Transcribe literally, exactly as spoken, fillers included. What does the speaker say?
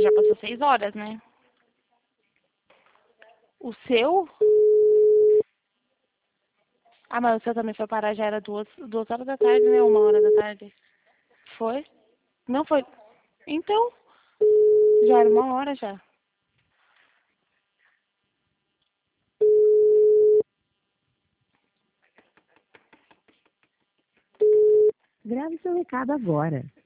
já passou seis horas, né? O seu? Ah, mas o seu também foi parar, já era duas, duas horas da tarde, né? Uma hora da tarde. Foi? Não foi? Então, já era uma hora já. Grave seu recado agora.